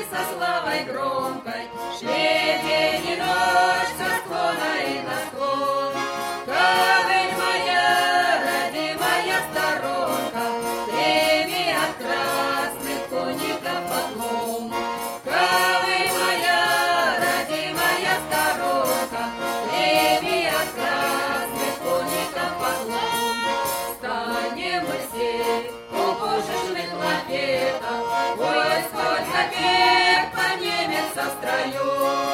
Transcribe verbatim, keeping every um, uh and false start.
и со славой громкой, шли день и ночь со склона и на склон. Ковыль моя, родимая сторонка, прими от красных конников поклон. Ковыль моя, родимая сторонка, прими от красных конников поклон. Станем мы все у пушечных лафетов, ой, сколько век поднимется в строю.